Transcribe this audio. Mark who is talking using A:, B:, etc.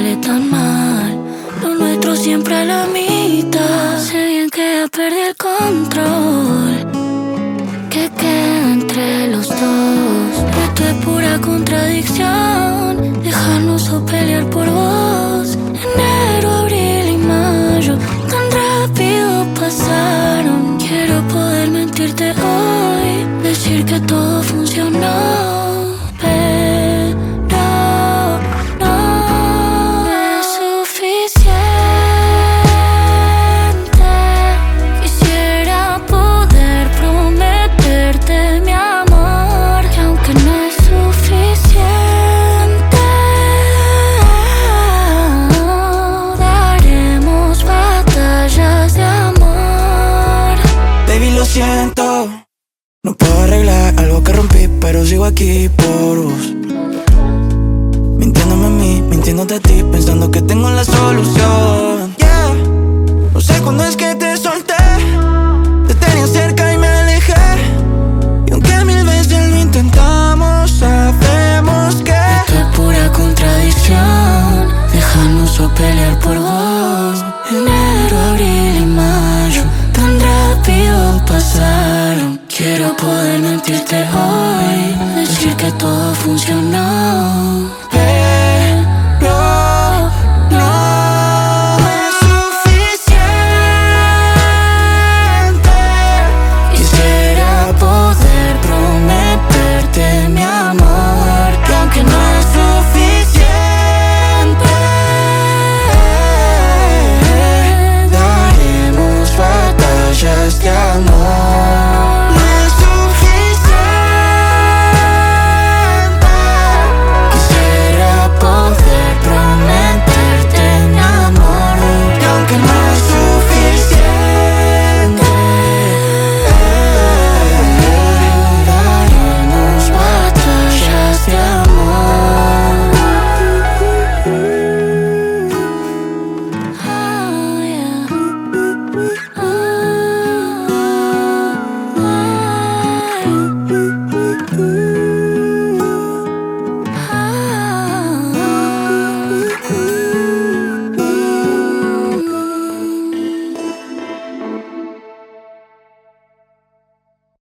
A: sale tan mal. Lo nuestro siempre a la mitad. Sé bien que ya perdí el control. ¿Qué queda entre los dos? Esto es pura contradicción. Dejarnos o pelear por vos. Enero, abril y mayo tan rápido pasaron. Quiero poder mentirte hoy, decir que todo funcionó.
B: Siento, no puedo arreglar algo que rompí, pero sigo aquí por vos. Mintiéndome a mí, mintiéndote a ti, pensando que tengo la solución. Yeah, no sé cuándo es que te solté, te tenía cerca y me alejé. Y aunque mil veces lo intentamos, sabemos que
A: esto es pura contradicción. Dejarnos o pelear por vos. Enero, abril y mayo tan rápido pasaron. Quiero poder mentirte hoy, decir que todo funcionó.